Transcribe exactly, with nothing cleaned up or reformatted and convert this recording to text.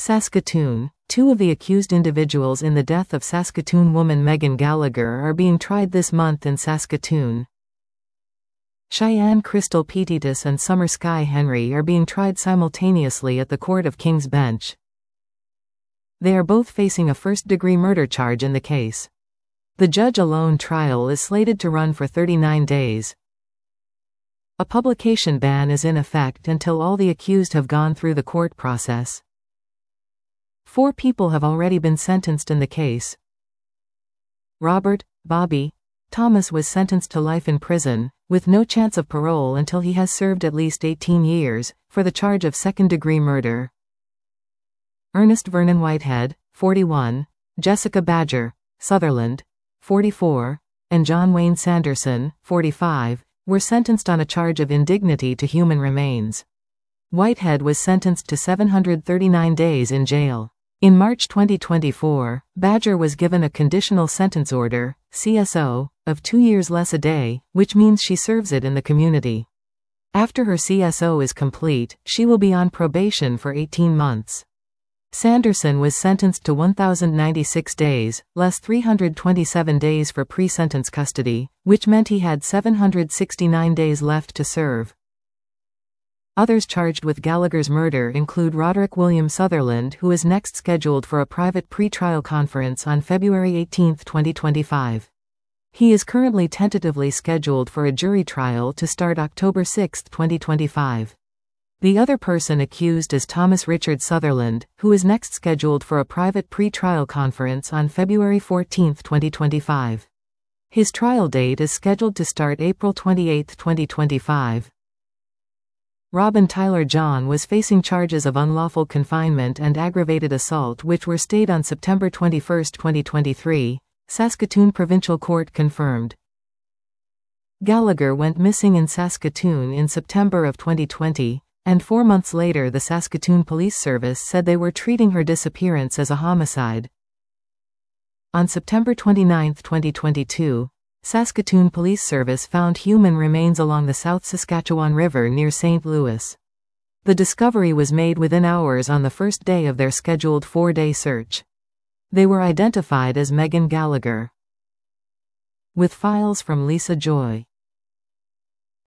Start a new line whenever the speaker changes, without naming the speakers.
Saskatoon. Two of the accused individuals in the death of Saskatoon woman Megan Gallagher are being tried this month in Saskatoon. Cheyenne Crystal Petitis and Summer Sky Henry are being tried simultaneously at the Court of King's Bench. They are both facing a first-degree murder charge in the case. The judge-alone trial is slated to run for thirty-nine days. A publication ban is in effect until all the accused have gone through the court process. Four people have already been sentenced in the case. Robert Bobby Thomas was sentenced to life in prison, with no chance of parole until he has served at least eighteen years, for the charge of second-degree murder. Ernest Vernon Whitehead, forty-one, Jessica Badger Sutherland, forty-four, and John Wayne Sanderson, forty-five, were sentenced on a charge of indignity to human remains. Whitehead was sentenced to seven hundred thirty-nine days in jail. In March twenty twenty-four, Badger was given a conditional sentence order, C S O, of two years less a day, which means she serves it in the community. After her C S O is complete, she will be on probation for eighteen months. Sanderson was sentenced to one thousand ninety-six days, less three hundred twenty-seven days for pre-sentence custody, which meant he had seven hundred sixty-nine days left to serve. Others charged with Gallagher's murder include Roderick William Sutherland, who is next scheduled for a private pre-trial conference on February eighteenth twenty twenty-five. He is currently tentatively scheduled for a jury trial to start October sixth twenty twenty-five. The other person accused is Thomas Richard Sutherland, who is next scheduled for a private pre-trial conference on February fourteenth twenty twenty-five. His trial date is scheduled to start April twenty-eighth twenty twenty-five. Robin Tyler John was facing charges of unlawful confinement and aggravated assault which were stayed on September twenty-first twenty twenty-three, Saskatoon Provincial Court confirmed. Gallagher went missing in Saskatoon in September of twenty twenty, and four months later the Saskatoon Police Service said they were treating her disappearance as a homicide. On September twenty-ninth twenty twenty-two, Saskatoon Police Service found human remains along the South Saskatchewan River near Saint Louis. The discovery was made within hours on the first day of their scheduled four-day search. They were identified as Megan Gallagher. With files from Lisa Joy.